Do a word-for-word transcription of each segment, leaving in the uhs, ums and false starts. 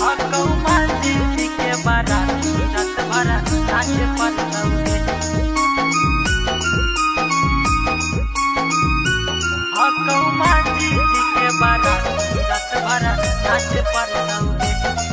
हकौ मांझी जी के बाराती रात भर नाच परतौगे। हकौ मांझी जी के बाराती रात भर नाच परतौगे।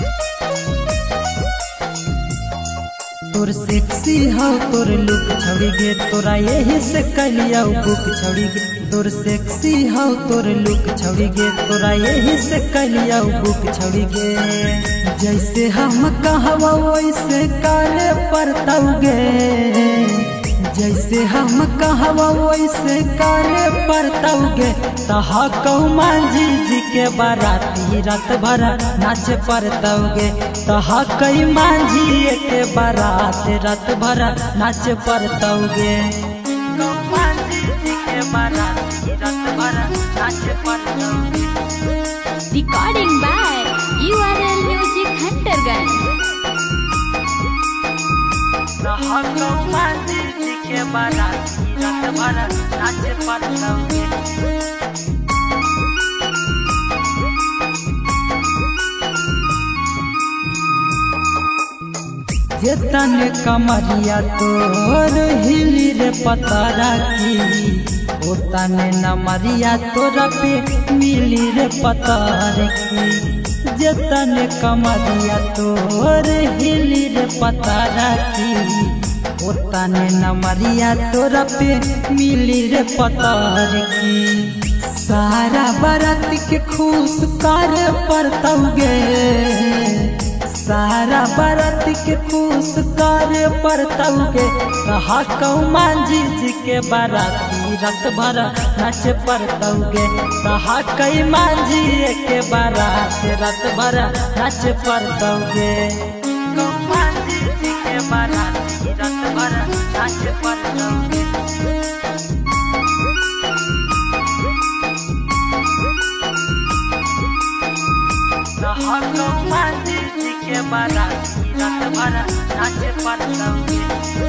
तोर सेक्सी हो तोर लुक छौड़ी गे तोरा यही से कलिया बुक छौड़ी गे। तोर सेक्सी हो तोर लुक छौड़ी गे तोरा यही से कलिया बुक छौड़ी गे। जैसे हम कहवा वैसे करे परतौगे। जैसे हम कहवा वैसे करे परतौगे। हकौ मांझी जी के बाराती रात भर नाच परतौगे। हकै मांझी के बारात रात भर नाच परतौगे। हकौ मांझी जी के बाराती रात भर नाच परतौगे। Recording by U R L Music Hunterganj। हकौ मांझी जी के बाराती रात भर नाच परतौगे। जेतन कमरिया तोर हिली रे पतरा की ओतने नमरिया तोरा पे मिली रे पतर की। जेतन कमरिया तोर हिली रे पतरा की ओतने नमरिया तोरा पे मिली रे पतर की। सारा बारात के खुश कर परतौगे। सारा बारात के खुश कर परतौगे। हकौ मांझी जी के बाराती रात भर नाच परतौगे। हकै मांझी के बारात रात भर नाच परतौगे। हकौ मांझी जी के बाराती रात भर नाच परतौगे। हकौ मांझी जी के बाराती रात भर नाच परतौगे।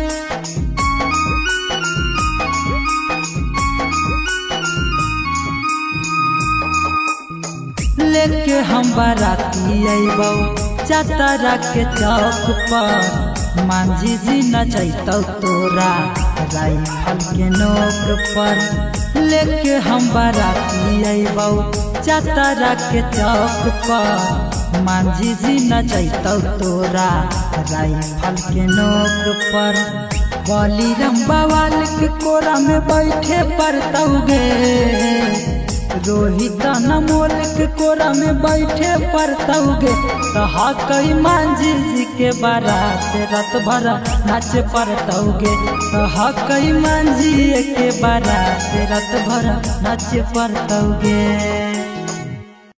लेके हम बाराती अइबौ चतरा के चौक पर। मांझी जी नचैतौ तोरा राइफल के नोक पर। लेके हम बाराती अइबौ चतरा के चौक पर। मांझी जी नचैतौ तोरा राइफल के नोक पर। बलिराम बवाल के कोरा में बैठे परतौगे। रोहित अनमोल के कोरा में बैठे परतौगे। हकै मांझी जी के बारात रात भर नाच परतौगे। हकै मांझी के बारात रात भर नाच परतौगे।